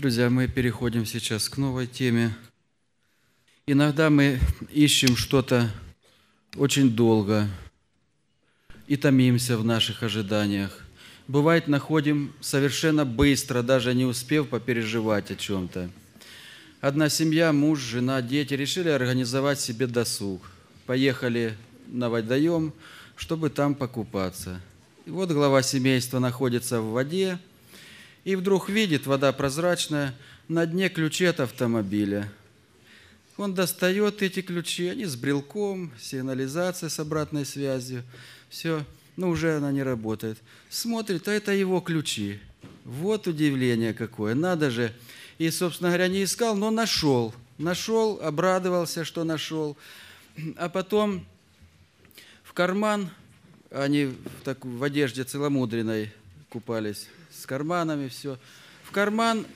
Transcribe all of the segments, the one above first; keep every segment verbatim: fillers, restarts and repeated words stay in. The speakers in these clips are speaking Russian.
Друзья, мы переходим сейчас к новой теме. Иногда мы ищем что-то очень долго и томимся в наших ожиданиях. Бывает, находим совершенно быстро, даже не успев попереживать о чем-то. Одна семья, муж, жена, дети решили организовать себе досуг. Поехали на водоем, чтобы там покупаться. И вот глава семейства находится в воде, и вдруг видит, вода прозрачная, на дне ключи от автомобиля. Он достает эти ключи, они с брелком, сигнализацией с обратной связью. Все, ну уже она не работает. Смотрит, а это его ключи. Вот удивление какое, надо же. И, собственно говоря, не искал, но нашел. Нашел, обрадовался, что нашел. А потом в карман, они в, так, в одежде целомудренной купались, с карманами все. В карман,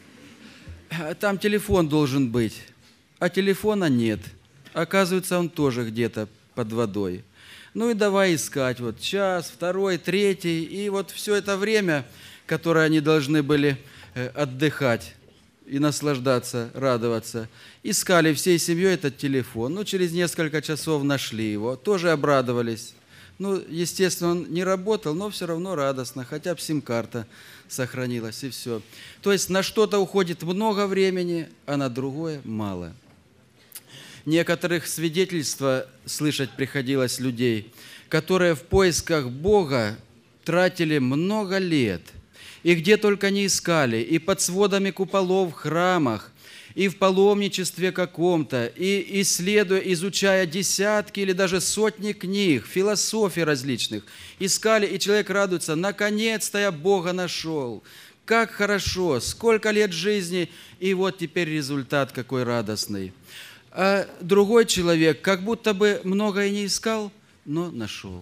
там телефон должен быть, а телефона нет. Оказывается, он тоже где-то под водой. Ну и давай искать. Вот час, второй, третий. И вот все это время, которое они должны были отдыхать и наслаждаться, радоваться, искали всей семьей этот телефон. Ну, через несколько часов нашли его, тоже обрадовались. Ну, естественно, он не работал, но все равно радостно, хотя бы сим-карта сохранилась, и все. То есть на что-то уходит много времени, а на другое мало. Некоторых свидетельства слышать приходилось людей, которые в поисках Бога тратили много лет, и где только не искали, и под сводами куполов в храмах, и в паломничестве каком-то, и исследуя, изучая десятки или даже сотни книг, философий различных, искали, и человек радуется, наконец-то я Бога нашел, как хорошо, сколько лет жизни, и вот теперь результат какой радостный. А другой человек как будто бы много и не искал, но нашел.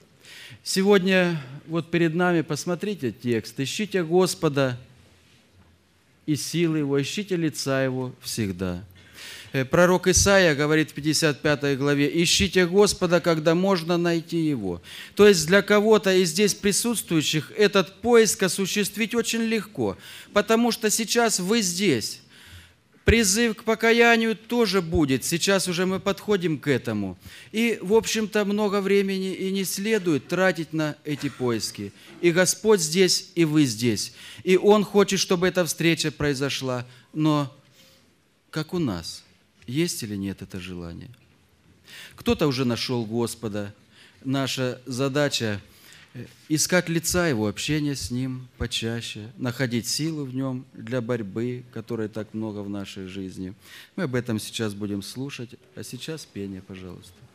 Сегодня вот перед нами, посмотрите текст, ищите Господа и силы Его, ищите лица Его всегда. Пророк Исаия говорит в пятьдесят пятой главе, ищите Господа, когда можно найти Его. То есть для кого-то из здесь присутствующих этот поиск осуществить очень легко, потому что сейчас вы здесь. Призыв к покаянию тоже будет, сейчас уже мы подходим к этому. И, в общем-то, много времени и не следует тратить на эти поиски. И Господь здесь, и вы здесь. И Он хочет, чтобы эта встреча произошла. Но как у нас, есть или нет это желание? Кто-то уже нашел Господа. Наша задача – искать лица Его, общение с Ним почаще, находить силы в Нем для борьбы, которой так много в нашей жизни. Мы об этом сейчас будем слушать, а сейчас пение, пожалуйста.